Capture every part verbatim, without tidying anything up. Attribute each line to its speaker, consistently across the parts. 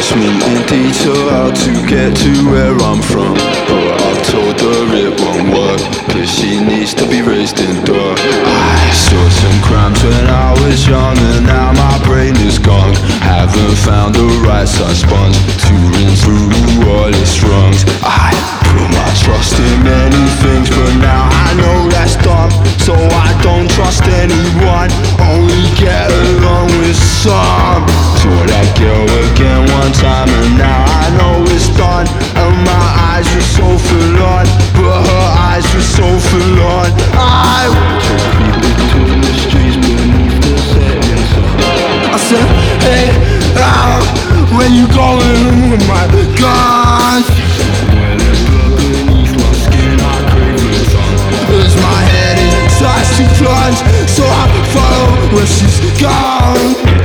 Speaker 1: teach me in detail how to get to where I'm from. But I've told her it won't work, cause she needs to be raised in dirt. I saw some crimes when I was young, and now my brain is gone. Haven't found the right size sponge to rinse through all its wrongs. I put my trust in many things, but now I know that's dumb. So I don't trust anyone, only get along with some. Saw that girl again one time, and now I know it's done. And my eyes were so full on, but her eyes were so full on. I watch her creep between the streets beneath the setting sun. I said, hey, ah, where you going with my gun? Well, there's blood beneath my skin, I crave the sun. As my head it starts to plunge, so I follow where she's gone.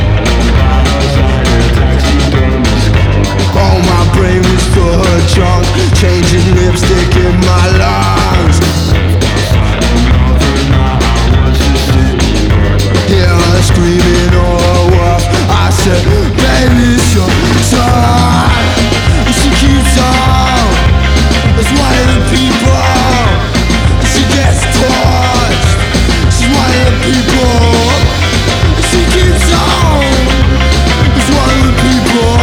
Speaker 1: Oh, my brain was for her junk, changing lipstick in my lungs. Hear her screaming all her worth. I said, baby, it's your time. And she keeps on, as one of the people. She gets touched, she's one of the people. She keeps on, as one of the people.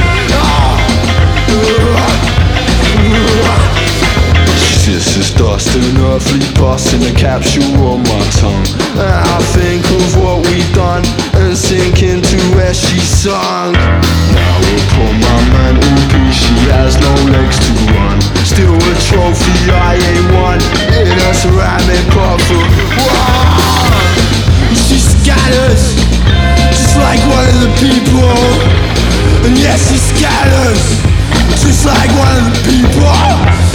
Speaker 1: She's dust and earthly pus in a capsule on my tongue. And I think of what we've done and sink into where she sunk. Now upon my mantelpiece, she has no legs to run. Still a trophy I ain't won in a ceramic cup for one. She scatters, just like one of the people. And yes, she scatters, just like one of the people.